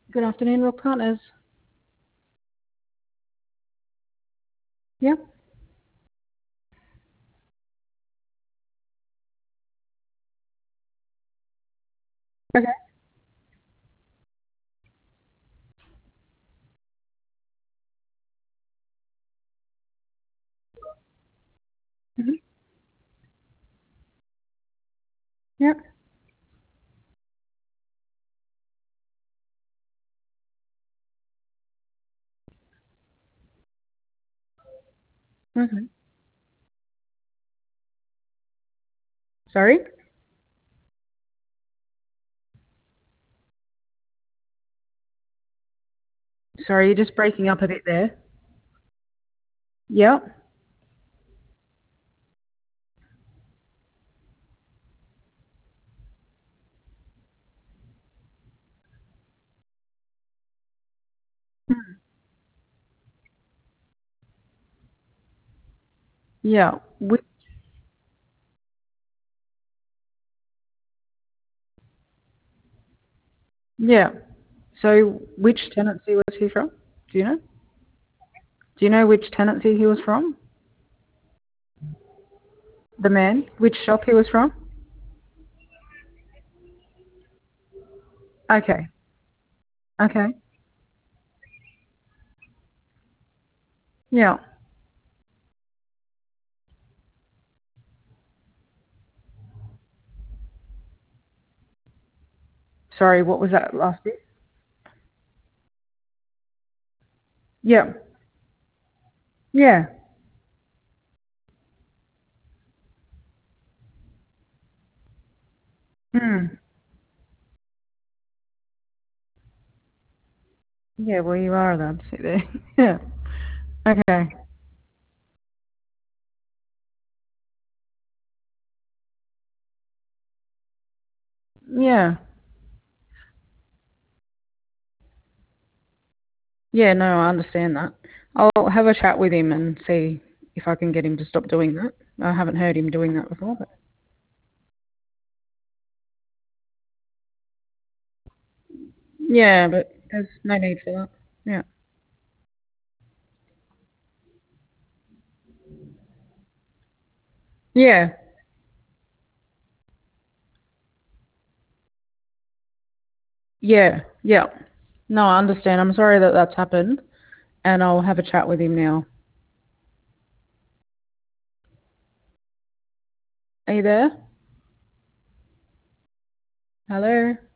Good afternoon, Rock Partners. Yep. Okay. Hmm. Yep. Okay. Sorry? Sorry, you're just breaking up a bit there. Yep. Yeah. Yeah. So which tenancy was he from? Do you know? Do you know which tenancy he was from? The man? Which shop he was from? Okay. Okay. Yeah. Sorry, what was that last bit? Yeah. Yeah. Hmm. Yeah, well, you are allowed to sit there. Yeah. Okay. Yeah. Yeah, no, I understand that. I'll have a chat with him and see if I can get him to stop doing that. I haven't heard him doing that before, but yeah, but there's no need for that. Yeah. Yeah. Yeah. Yeah. No, I understand. I'm sorry that that's happened, and I'll have a chat with him now. Are you there? Hello?